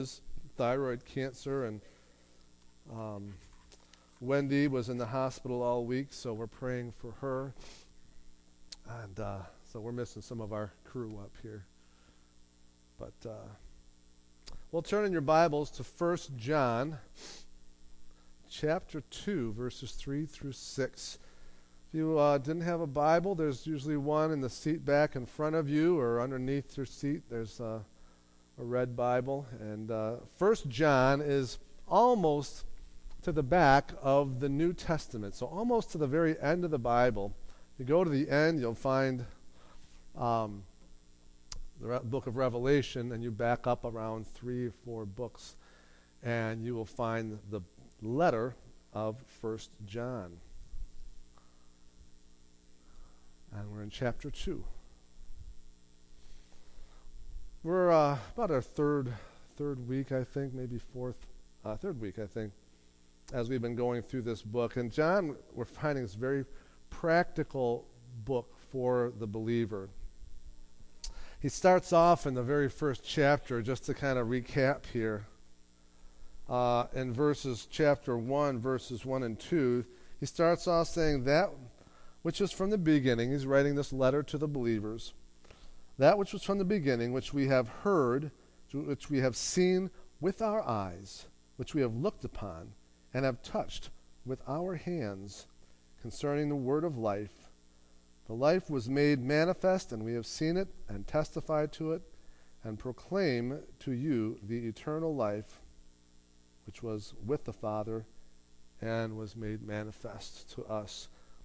thyroid cancer, and Wendy was in the hospital all week, so we're praying for her. And so we're missing some of our crew up here. But we'll turn in your Bibles to 1 John chapter 2, verses 3 through 6. If you didn't have a Bible, there's usually one in the seat back in front of you or underneath your seat. There's a red Bible. And 1 John is almost to the back of the New Testament, so almost to the very end of the Bible. If you go to the end, you'll find the book of Revelation, and you back up around 3 or 4 books, and you will find the letter of 1 John. And we're in chapter 2. We're about our third week, I think, maybe third week, I think, as we've been going through this book. And John, we're finding this very practical book for the believer. He starts off in the very first chapter, just to kind of recap here. In chapter 1, verses 1 and 2, he starts off saying that which is from the beginning. He's writing this letter to the believers. That which was from the beginning, which we have heard, which we have seen with our eyes, which we have looked upon, and have touched with our hands, concerning the word of life. The life was made manifest, and we have seen it, and testified to it, and proclaim to you the eternal life, which was with the Father, and was made manifest to us.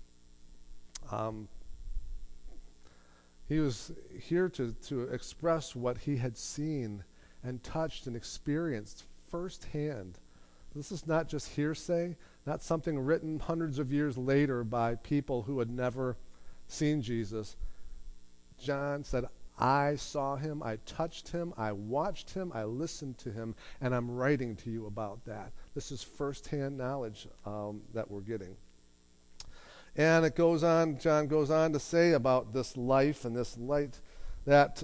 He was here to express what he had seen and touched and experienced firsthand. This is not just hearsay, not something written hundreds of years later by people who had never seen Jesus. John said, I saw him, I touched him, I watched him, I listened to him, and I'm writing to you about that. This is firsthand knowledge that we're getting. And John goes on to say about this life and this light that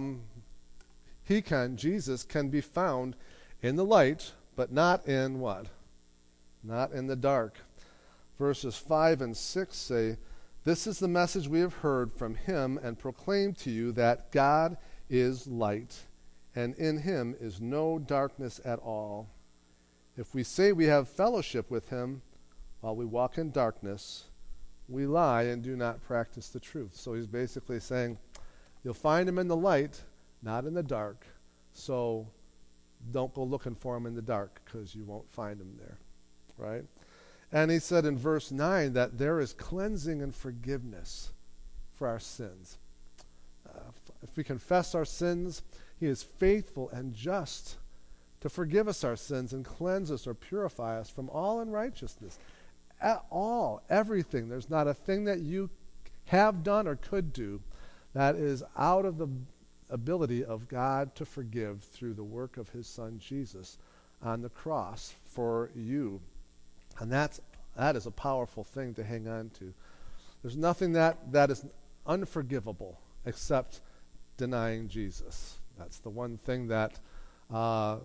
Jesus can be found in the light, but not in what? Not in the dark. Verses 5 and 6 say, this is the message we have heard from him and proclaimed to you, that God is light, and in him is no darkness at all. If we say we have fellowship with him while we walk in darkness, we lie and do not practice the truth. So he's basically saying, you'll find him in the light, not in the dark. So don't go looking for him in the dark, because you won't find him there, right? And he said in verse 9 that there is cleansing and forgiveness for our sins. If we confess our sins, he is faithful and just to forgive us our sins and cleanse us or purify us from all unrighteousness. Everything. There's not a thing that you have done or could do that is out of the ability of God to forgive through the work of his Son Jesus on the cross for you. And that is a powerful thing to hang on to. There's nothing that is unforgivable except denying Jesus. That's the one thing that the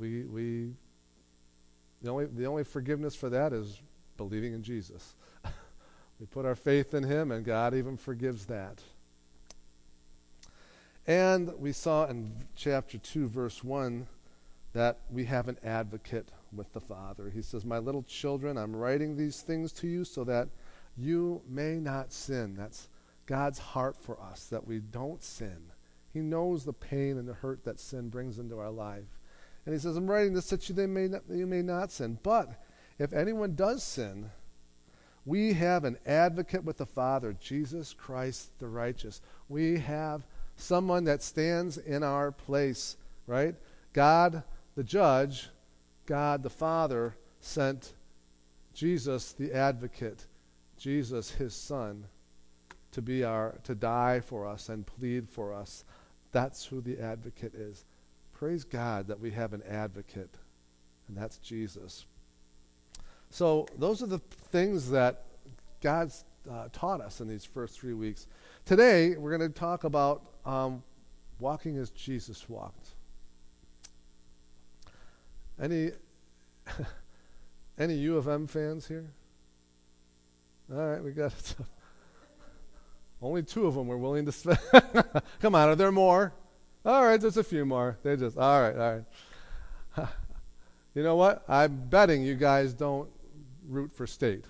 only forgiveness for that is believing in Jesus. We put our faith in him, and God even forgives that. And we saw in chapter 2, verse 1, that we have an advocate with the Father. He says, my little children, I'm writing these things to you so that you may not sin. That's God's heart for us, that we don't sin. He knows the pain and the hurt that sin brings into our life. And he says, I'm writing this that you may not sin. But if anyone does sin, we have an advocate with the Father, Jesus Christ the righteous. We have someone that stands in our place, right? God the judge, God the Father, sent Jesus the advocate, Jesus his Son, to die for us and plead for us. That's who the advocate is. Praise God that we have an advocate, and that's Jesus. So those are the things that God's taught us in these first 3 weeks. Today, we're going to talk about walking as Jesus walked. Any any U of M fans here? All right, we got it. Only 2 of them were willing to spend. Come on, are there more? All right, there's a few more. All right. You know what? I'm betting you guys don't root for State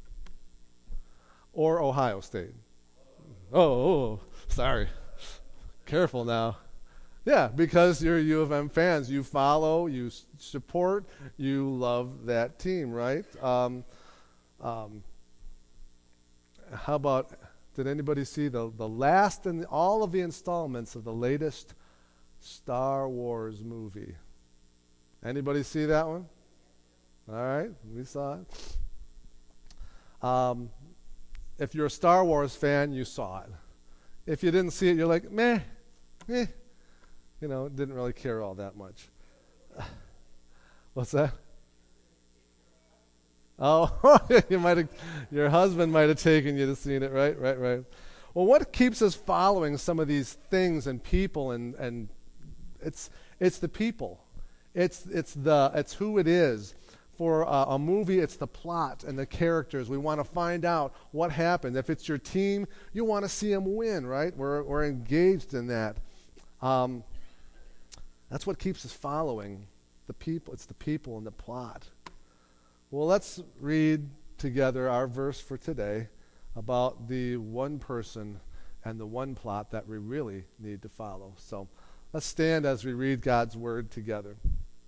or Ohio State. Oh, sorry. Careful now. Yeah, because you're U of M fans. You follow, you support, you love that team, right? How about, did anybody see the last in all of the installments of the latest Star Wars movie? Anybody see that one? All right, we saw it. If you're a Star Wars fan, you saw it. If you didn't see it, you're like, meh. Didn't really care all that much. What's that? Oh, your husband might have taken you to see it, right? Well, what keeps us following some of these things and people, and it's the people. It's who it is. For a movie, it's the plot and the characters. We want to find out what happened. If it's your team, you want to see them win, right? We're engaged in that. That's what keeps us following the people. It's the people and the plot. Well, let's read together our verse for today about the one person and the one plot that we really need to follow. So let's stand as we read God's word together.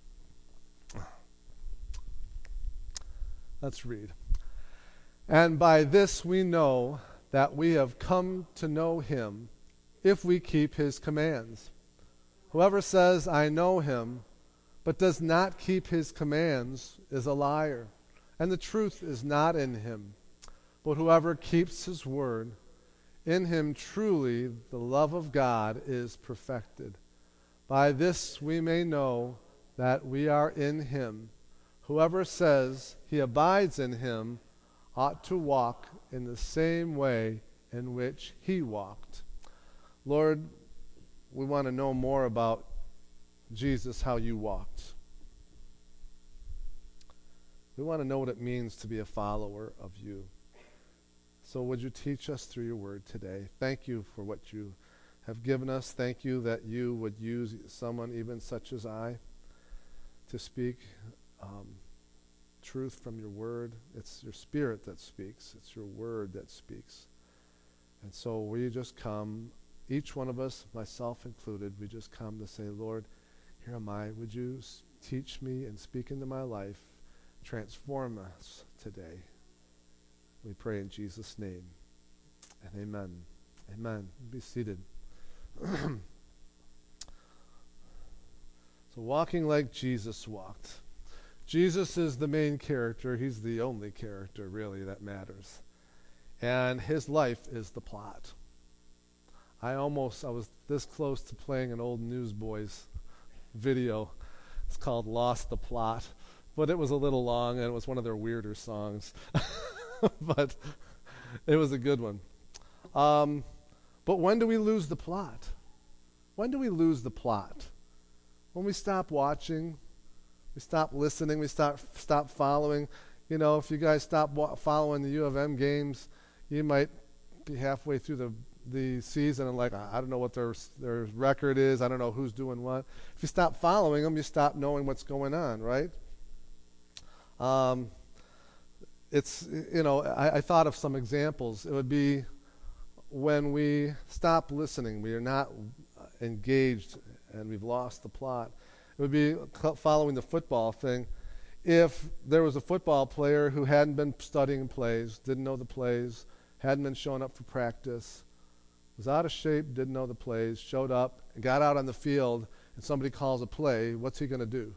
Let's read. And by this we know that we have come to know him if we keep his commands. Whoever says, I know him, but does not keep his commands is a liar, and the truth is not in him. But whoever keeps his word, in him truly the love of God is perfected. By this we may know that we are in him. Whoever says he abides in him ought to walk in the same way in which he walked. Lord, we want to know more about Jesus, how you walked. We want to know what it means to be a follower of you. So would you teach us through your word today? Thank you for what you have given us. Thank you that you would use someone even such as I to speak truth from your word. It's your spirit that speaks. It's your word that speaks. And so we just come, each one of us, myself included, we just come to say, Lord, here am I. Would you teach me and speak into my life? Transform us today. We pray in Jesus' name. And amen. Amen. Be seated. So walking like Jesus walked. Jesus is the main character. He's the only character, really, that matters. And his life is the plot. I was this close to playing an old Newsboys video. It's called Lost the Plot. But it was a little long, and it was one of their weirder songs. But it was a good one. But when do we lose the plot? When do we lose the plot? When we stop watching, we stop listening, we stop following. You know, if you guys stop following the U of M games, you might be halfway through the season and like, I don't know what their record is. I don't know who's doing what. If you stop following them, you stop knowing what's going on, right? I thought of some examples. It would be when we stop listening, we are not engaged, and we've lost the plot. It would be following the football thing. If there was a football player who hadn't been studying plays, didn't know the plays, hadn't been showing up for practice, was out of shape, didn't know the plays, showed up, and got out on the field, and somebody calls a play, what's he going to do?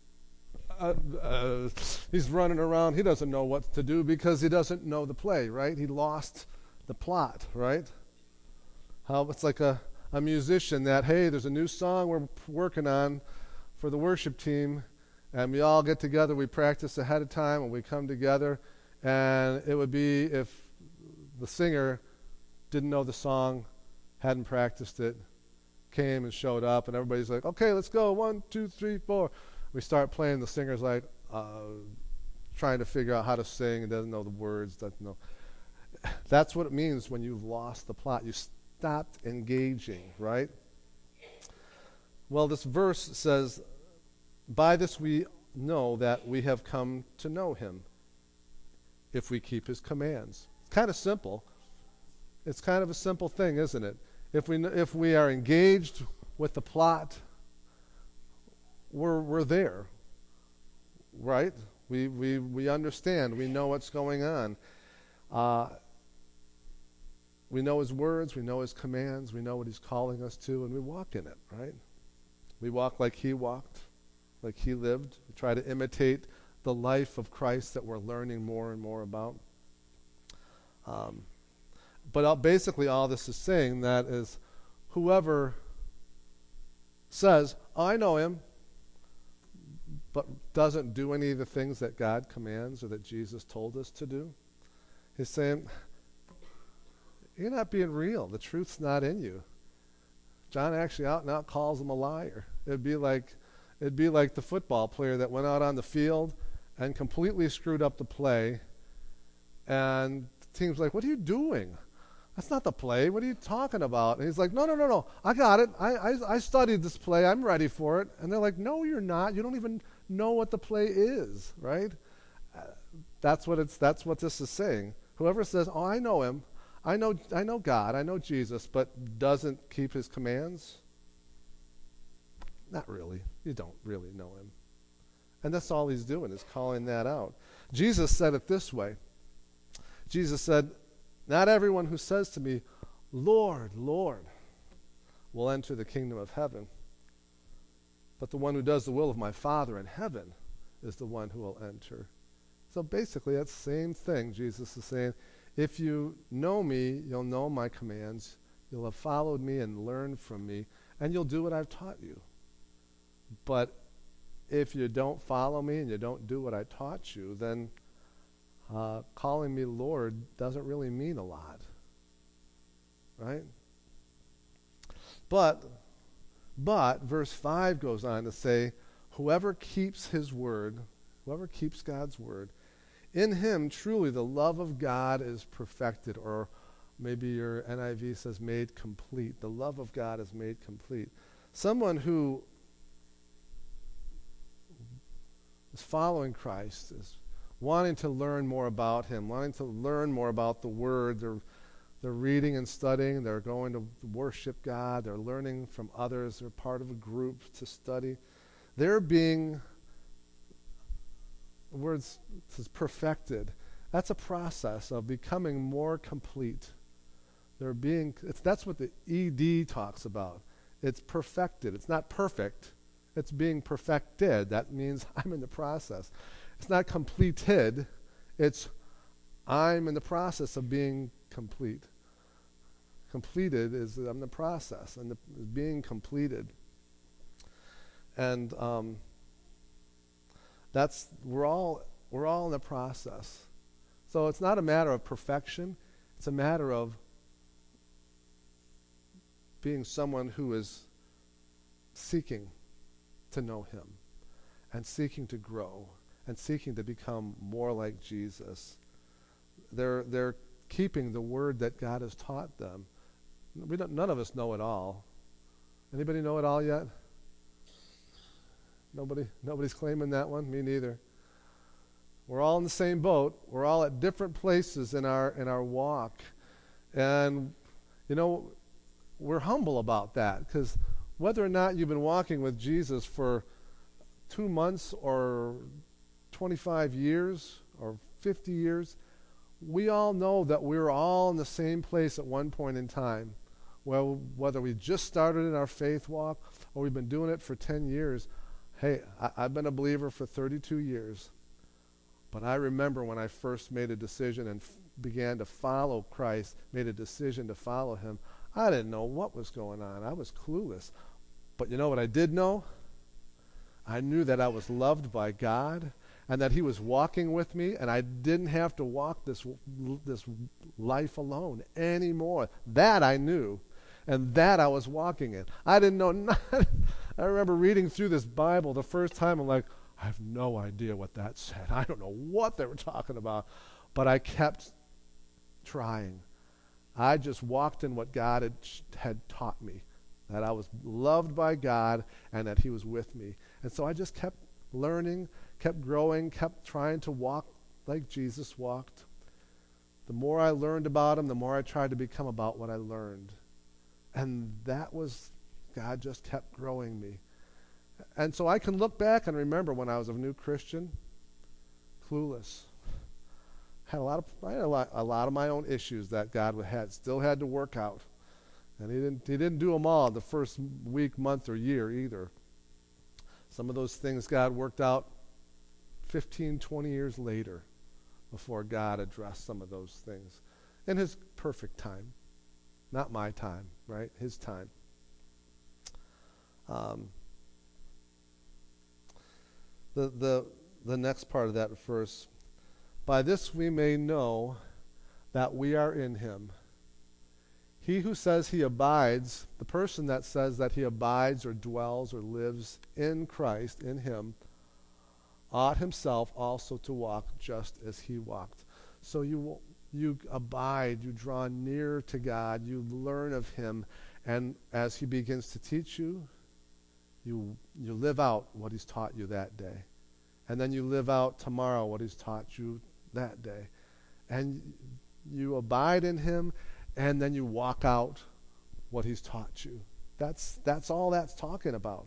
He's running around. He doesn't know what to do because he doesn't know the play, right? He lost the plot, right? How it's like a musician that, hey, there's a new song we're working on for the worship team, and we all get together, we practice ahead of time, and we come together, and it would be if the singer didn't know the song, hadn't practiced it, came and showed up, and everybody's like, okay, let's go, 1, 2, 3, 4. we start playing, the singer's like trying to figure out how to sing and doesn't know the words, doesn't know. That's what it means when you've lost the plot. You stopped engaging, right? Well, this verse says, by this we know that we have come to know him, if we keep his commands. It's kind of simple. It's kind of a simple thing, isn't it? If we are engaged with the plot, we're there, right? We understand. We know what's going on. We know his words. We know his commands. We know what he's calling us to, and we walk in it, right? We walk like he walked, like he lived. We try to imitate the life of Christ that we're learning more and more about. But basically all this is saying that is whoever says, I know him, but doesn't do any of the things that God commands or that Jesus told us to do, he's saying, you're not being real. The truth's not in you. John actually out and out calls him a liar. It'd be like the football player that went out on the field and completely screwed up the play, and the team's like, what are you doing? That's not the play. What are you talking about? And he's like, no. I got it. I studied this play. I'm ready for it. And they're like, no, you're not. You don't even know what the play is, right? That's what this is saying. Whoever says, oh, I know him, I know God, I know Jesus, but doesn't keep his commands, not really. You don't really know him. And that's all he's doing, is calling that out. Jesus said it this way. Jesus said, not everyone who says to me, Lord, Lord, will enter the kingdom of heaven, but the one who does the will of my Father in heaven is the one who will enter. So basically, that's the same thing. Jesus is saying, if you know me, you'll know my commands, you'll have followed me and learned from me, and you'll do what I've taught you. But if you don't follow me and you don't do what I taught you, then calling me Lord doesn't really mean a lot, right? But verse 5 goes on to say, whoever keeps his word, whoever keeps God's word, in him truly the love of God is perfected, or maybe your NIV says made complete. The love of God is made complete. Someone who is following Christ, is wanting to learn more about him, wanting to learn more about the Word. They're reading and studying. They're going to worship God. They're learning from others. They're part of a group to study. They're being, the word says perfected. That's a process of becoming more complete. That's what the ED talks about. It's perfected. It's not perfect. It's being perfected. That means I'm in the process. It's not completed. It's I'm in the process of being complete. Completed is I'm in the process and being completed. And we're all in the process. So it's not a matter of perfection. It's a matter of being someone who is seeking to know him and seeking to grow and seeking to become more like Jesus. They're keeping the word that God has taught them. None of us know it all. Anybody know it all yet? Nobody's claiming that one. Me neither. We're all in the same boat. We're all at different places in our walk, and we're humble about that, because whether or not you've been walking with Jesus for 2 months or 25 years or 50 years, we all know that we're all in the same place at one point in time. Well, whether we just started in our faith walk or we've been doing it for 10 years, hey, I've been a believer for 32 years. But I remember when I first made a decision and began to follow Christ, made a decision to follow him, I didn't know what was going on. I was clueless. But you know what I did know? I knew that I was loved by God and that he was walking with me, and I didn't have to walk this life alone anymore. That I knew, and that I was walking in. I didn't know I remember reading through this Bible the first time. I'm like, I have no idea what that said. I don't know what they were talking about. But I kept trying. I just walked in what God had taught me, that I was loved by God and that he was with me. And so I just kept learning, kept growing, kept trying to walk like Jesus walked. The more I learned about him, the more I tried to become about what I learned. And that was, God just kept growing me. And so I can look back and remember when I was a new Christian, clueless. I had a lot of my own issues that God still had to work out. And he didn't do them all the first week, month, or year either. Some of those things God worked out 15, 20 years later before God addressed some of those things in his perfect time. Not my time, right? His time. The next part of that verse, by this we may know that we are in him. He who says he abides, the person that says that he abides or dwells or lives in Christ, in him, ought himself also to walk just as he walked. So you abide, you draw near to God, you learn of him, and as he begins to teach you, you live out what he's taught you that day. And then you live out tomorrow what he's taught you that day. And you abide in him, and then you walk out what he's taught you. That's all that's talking about.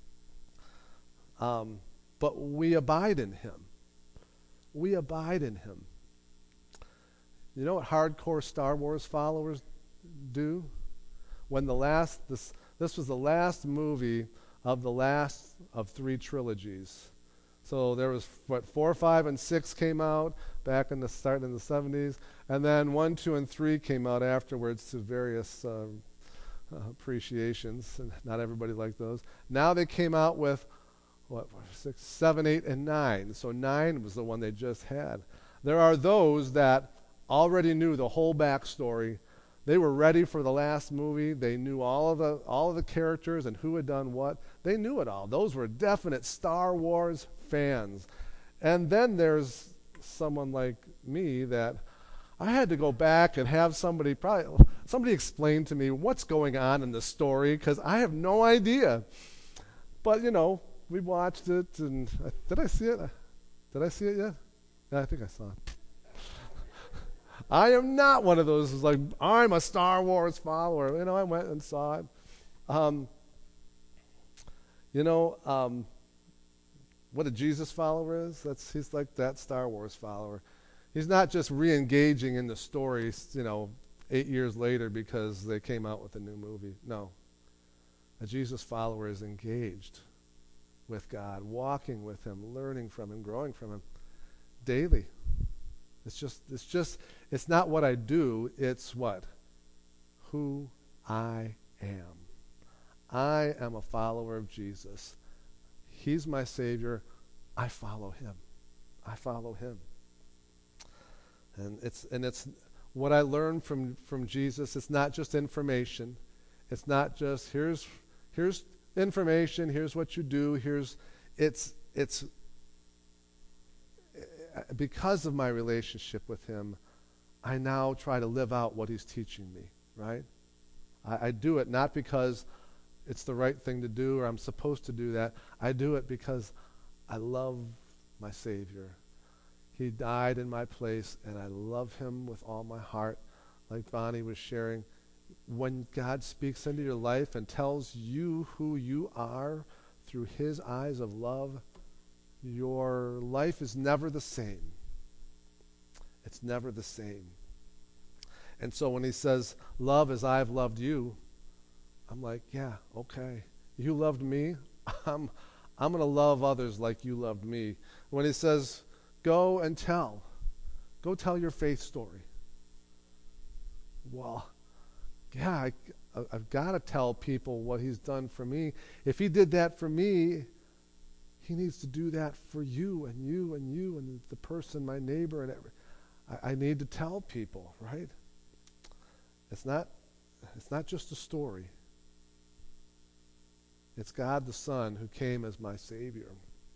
But we abide in him. We abide in him. You know what hardcore Star Wars followers do? When this was the last movie of the last of 3 trilogies. So there was 4, 5, and 6 came out back in the 70s, and then 1, 2, and 3 came out afterwards to various appreciations, and not everybody liked those. Now they came out with 6, 7, 8, and 9. So 9 was the one they just had. There are those that already knew the whole backstory. They were ready for the last movie. They knew all of the characters and who had done what. They knew it all. Those were definite Star Wars fans. And then there's someone like me that I had to go back and have somebody explain to me what's going on in the story, because I have no idea. But we watched it, and did I see it? Did I see it yet? Yeah, I think I saw it. I am not one of those who's like, I'm a Star Wars follower. I went and saw it. What a Jesus follower is? He's like that Star Wars follower. He's not just re-engaging in the stories, 8 years later because they came out with a new movie. No. A Jesus follower is engaged with God, walking with him, learning from him, growing from him daily. It's not what I do, it's what? Who I am. I am a follower of Jesus. He's my Savior. I follow him. I follow him. And it's what I learned from Jesus. It's not just information. It's not just here's information, here's what you do, it's because of my relationship with him, I now try to live out what he's teaching me, right? I do it not because it's the right thing to do or I'm supposed to do that. I do it because I love my Savior. He died in my place, and I love him with all my heart. Like Bonnie was sharing, when God speaks into your life and tells you who you are through his eyes of love, your life is never the same. It's never the same. And so when he says, love as I've loved you, I'm like, yeah, okay. You loved me. I'm going to love others like you loved me. When he says, go tell your faith story. Well, yeah, I've got to tell people what he's done for me. If he did that for me, he needs to do that for you and you and you and the person, my neighbor, and I need to tell people, right? It's not just a story. It's God the Son who came as my Savior.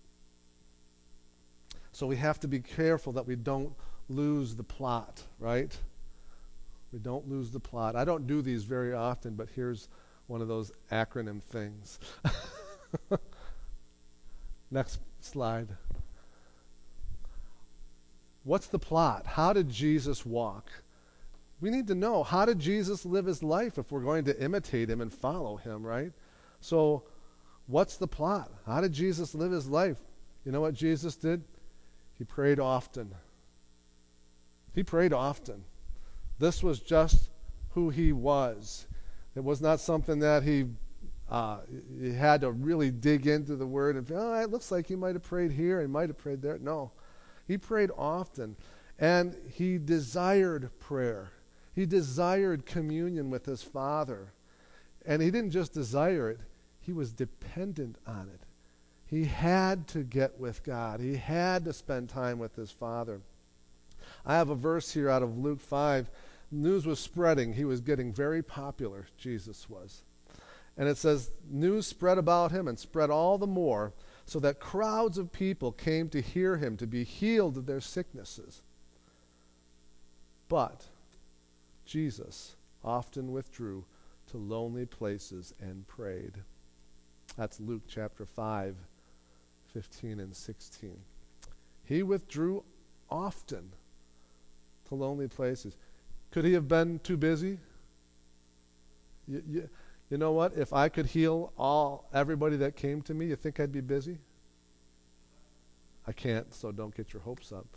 So we have to be careful that we don't lose the plot, right? We don't lose the plot. I don't do these very often, but here's one of those acronym things. Next slide. What's the plot? How did Jesus walk? We need to know, how did Jesus live his life if we're going to imitate him and follow him, right? So what's the plot? How did Jesus live his life? You know what Jesus did? He prayed often. He prayed often. This was just who he was. It was not something that he had to really dig into the word and, it looks like he might have prayed here, he might have prayed there. No. He prayed often, and he desired prayer. He desired communion with his Father. And he didn't just desire it, he was dependent on it. He had to get with God. He had to spend time with his Father. I have a verse here out of Luke 5. News was spreading. He was getting very popular, Jesus was. And it says, news spread about him and spread all the more, so that crowds of people came to hear him, to be healed of their sicknesses. But Jesus often withdrew to lonely places and prayed. That's Luke chapter 5, 15 and 16. He withdrew often to lonely places. Could he have been too busy? You know what? If I could heal everybody that came to me, you think I'd be busy? I can't, so don't get your hopes up.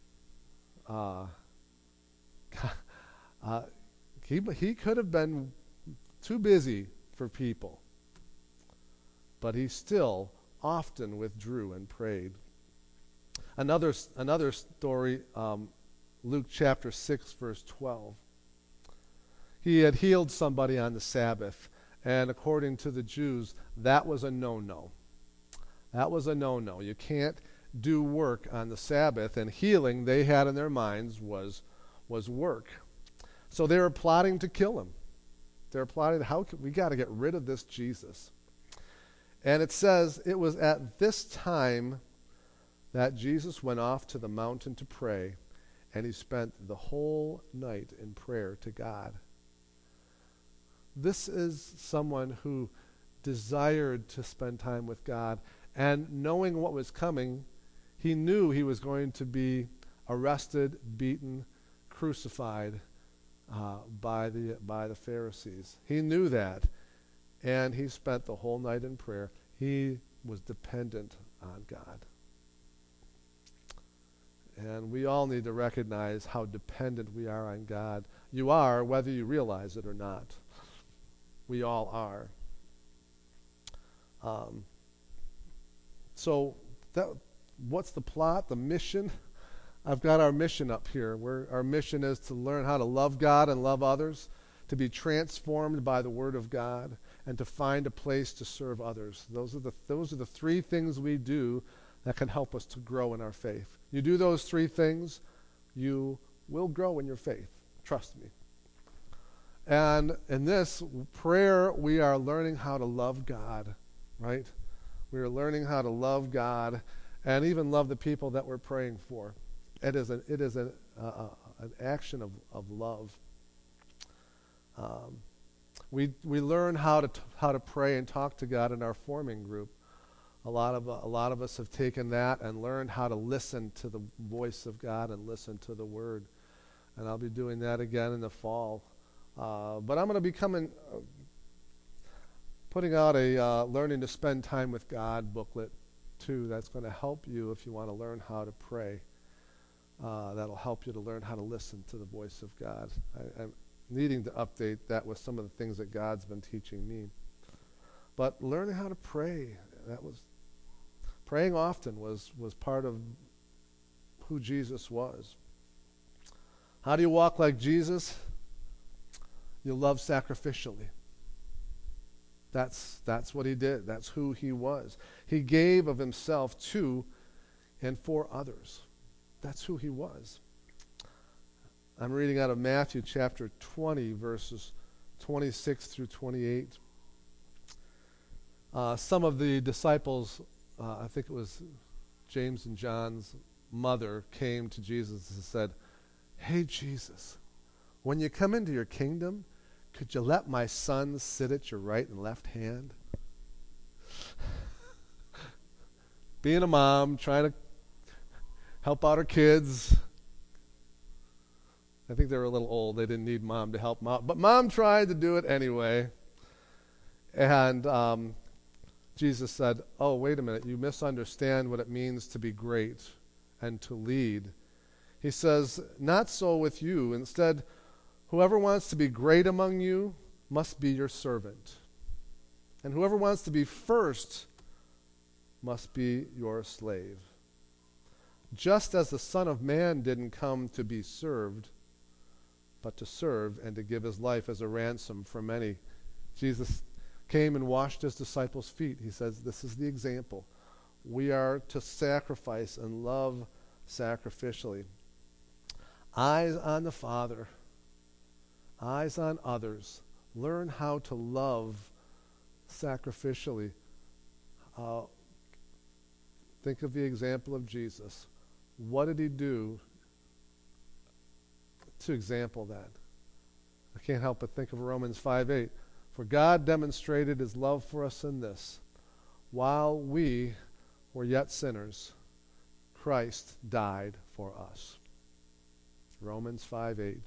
He could have been too busy for people, but he still often withdrew and prayed. Another story, Luke chapter 6, verse 12. He had healed somebody on the Sabbath, and according to the Jews, that was a no-no. That was a no-no. You can't do work on the Sabbath, and healing they had in their minds was work. So they were plotting to kill him. They were plotting, we got to get rid of this Jesus. And it says, it was at this time that Jesus went off to the mountain to pray, and he spent the whole night in prayer to God. This is someone who desired to spend time with God, and knowing what was coming, he knew he was going to be arrested, beaten, crucified by the Pharisees. He knew that, and he spent the whole night in prayer. He was dependent on God. And we all need to recognize how dependent we are on God. You are, whether you realize it or not. We all are. So what's the plot, the mission? I've got our mission up here. Our mission is to learn how to love God and love others, to be transformed by the Word of God, and to find a place to serve others. Those are the three things we do that can help us to grow in our faith. You do those three things, you will grow in your faith. Trust me. And in this prayer, we are learning how to love God, right? We are learning how to love God and even love the people that we're praying for. It is an action of love. We learn how to pray and talk to God in our forming group. A lot of us have taken that and learned how to listen to the voice of God and listen to the Word. And I'll be doing that again in the fall. But I'm going to be putting out a Learning to Spend Time with God booklet, too. That's going to help you if you want to learn how to pray. That'll help you to learn how to listen to the voice of God. I'm needing to update that with some of the things that God's been teaching me. But learning how to pray, praying often was part of who Jesus was. How do you walk like Jesus? You love sacrificially. That's what he did. That's who he was. He gave of himself to and for others. That's who he was. I'm reading out of Matthew chapter 20, verses 26 through 28. Some of the disciples, I think it was James and John's mother, came to Jesus and said, "Hey, Jesus, when you come into your kingdom, could you let my son sit at your right and left hand?" Being a mom, trying to help out her kids. I think they were a little old. They didn't need mom to help them out. But mom tried to do it anyway. And Jesus said, "Oh, wait a minute. You misunderstand what it means to be great and to lead." He says, "Not so with you. Instead, whoever wants to be great among you must be your servant. And whoever wants to be first must be your slave. Just as the Son of Man didn't come to be served, but to serve and to give his life as a ransom for many." Jesus came and washed his disciples' feet. He says, this is the example. We are to sacrifice and love sacrificially. Eyes on the Father, eyes on others. Learn how to love sacrificially. Think of the example of Jesus. What did he do to example that? I can't help but think of Romans 5:8. For God demonstrated his love for us in this: while we were yet sinners, Christ died for us. Romans 5:8.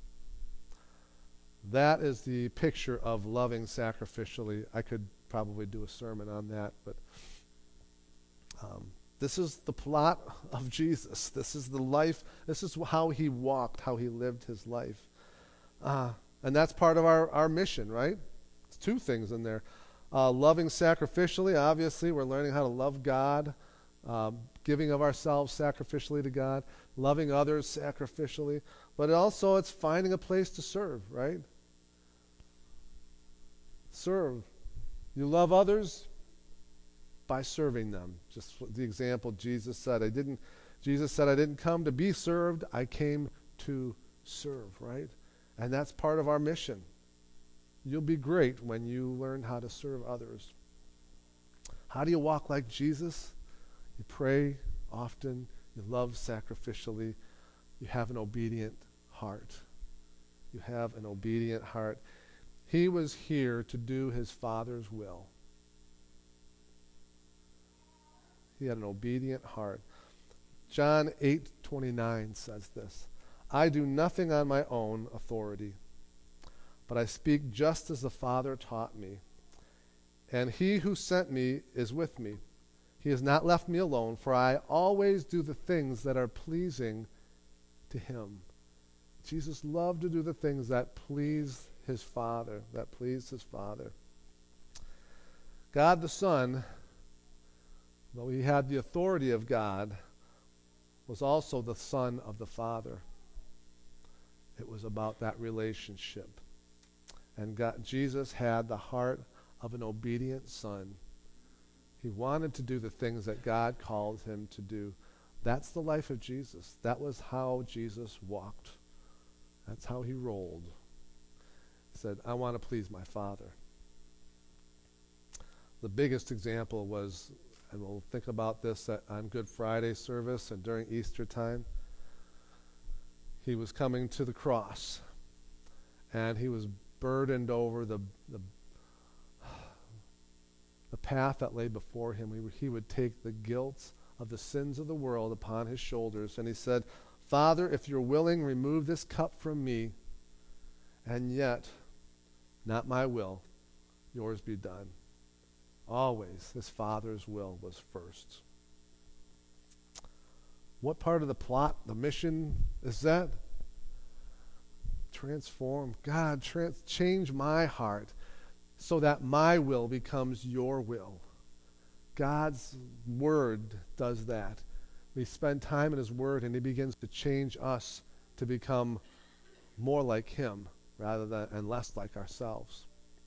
That is the picture of loving sacrificially. I could probably do a sermon on that, but this is the plot of Jesus. This is the life. This is how he walked, how he lived his life. And that's part of our mission, right? It's two things in there. Loving sacrificially, obviously, we're learning how to love God, giving of ourselves sacrificially to God, loving others sacrificially, but also it's finding a place to serve, right? Serve. You love others by serving them. Just the example Jesus said. Jesus said, "I didn't come to be served, I came to serve," right? And that's part of our mission. You'll be great when you learn how to serve others. How do you walk like Jesus? You pray often, you love sacrificially, you have an obedient heart. You have an obedient heart. He was here to do his Father's will. He had an obedient heart. John 8:29 says this: "I do nothing on my own authority, but I speak just as the Father taught me. And he who sent me is with me. He has not left me alone, for I always do the things that are pleasing to him." Jesus loved to do the things that pleased his Father, that pleased his Father. God the Son, though he had the authority of God, was also the Son of the Father. It was about that relationship. And Jesus had the heart of an obedient son. He wanted to do the things that God called him to do. That's the life of Jesus. That was how Jesus walked. That's how he rolled. He said, "I want to please my Father." The biggest example was, and we'll think about this on Good Friday service and during Easter time, he was coming to the cross, and he was burdened over the path that lay before him. He would take the guilt of the sins of the world upon his shoulders, and he said, "Father, if you're willing, remove this cup from me, and yet, not my will, yours be done." Always, his Father's will was first. What part of the plot, the mission, is that? Transform. God, change my heart so that my will becomes your will. God's word does that. We spend time in his word, and he begins to change us to become more like him rather than and less like ourselves.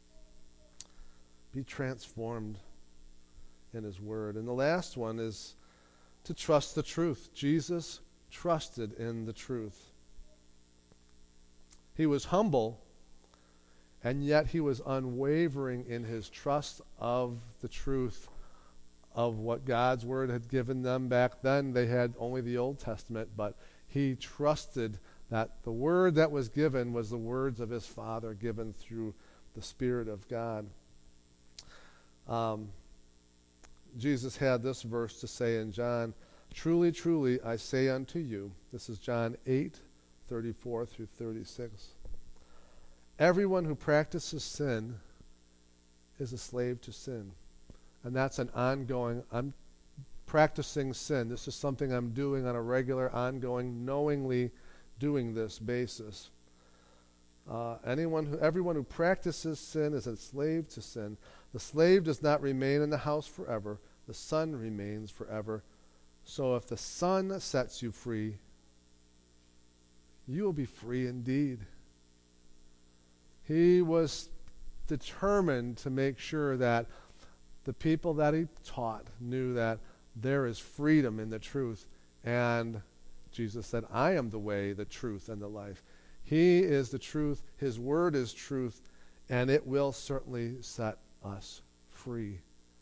Be transformed in his word. And the last one is to trust the truth. Jesus trusted in the truth. He was humble, And yet he was unwavering in his trust of the truth of what God's word had given them back then. They had only the Old Testament, but he trusted that the word that was given was the words of his Father given through the Spirit of God. Jesus had this verse to say in John, "Truly, truly, I say unto you," this is John 8:34 through 36, "everyone who practices sin is a slave to sin." And that's an ongoing, I'm practicing sin. This is something I'm doing on a regular, ongoing, knowingly doing this basis. Everyone who practices sin is a slave to sin. The slave does not remain in the house forever. The Son remains forever. So if the Son sets you free, you will be free indeed. He was determined to make sure that the people that he taught knew that there is freedom in the truth. And Jesus said, "I am the way, the truth, and the life." He is the truth. His word is truth, and it will certainly set us free.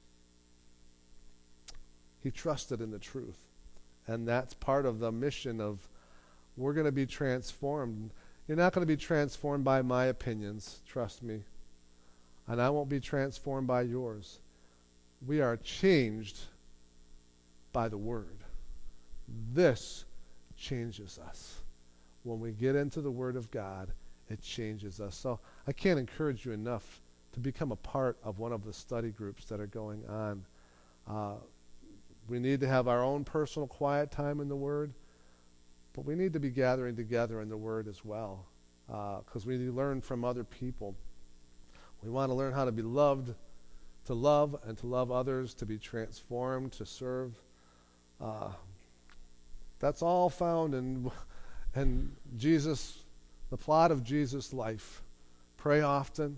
He trusted in the truth, and that's part of the mission of we're going to be transformed. You're not going to be transformed by my opinions, trust me, and I won't be transformed by yours. We are changed by the word. This changes us. When we get into the word of God, it changes us. So I can't encourage you enough to become a part of one of the study groups that are going on. We need to have our own personal quiet time in the word, but we need to be gathering together in the word as well, because we learn from other people. We want to learn how to be loved, to love and to love others, to be transformed, to serve. That's all found in Jesus, the plot of Jesus' life. Pray often,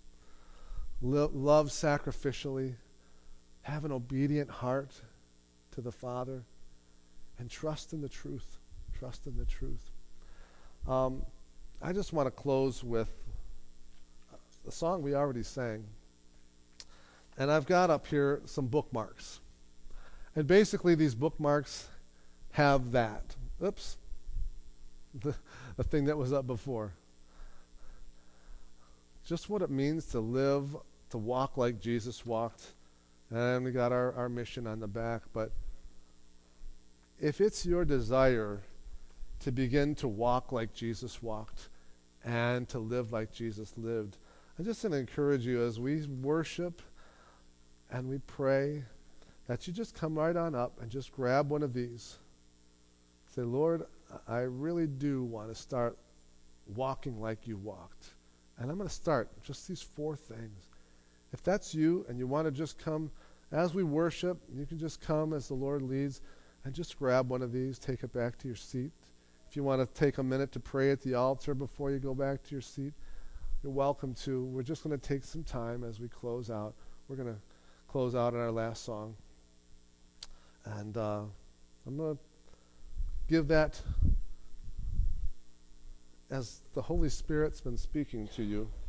love sacrificially, have an obedient heart to the Father, and trust in the truth. Trust in the truth. I just want to close with the song we already sang. And I've got up here some bookmarks. And basically these bookmarks have that. Oops. The thing that was up before. Just what it means to live, to walk like Jesus walked. And we got our mission on the back. But if it's your desire to begin to walk like Jesus walked and to live like Jesus lived, I just want to encourage you as we worship and we pray that you just come right on up and just grab one of these. Say, "Lord, I really do want to start walking like you walked. And I'm going to start just these 4 things." If that's you and you want to just come as we worship, you can just come as the Lord leads and just grab one of these, take it back to your seat. If you want to take a minute to pray at the altar before you go back to your seat, you're welcome to. We're just going to take some time as we close out. We're going to close out in our last song. And I'm going to give that as the Holy Spirit's been speaking to you.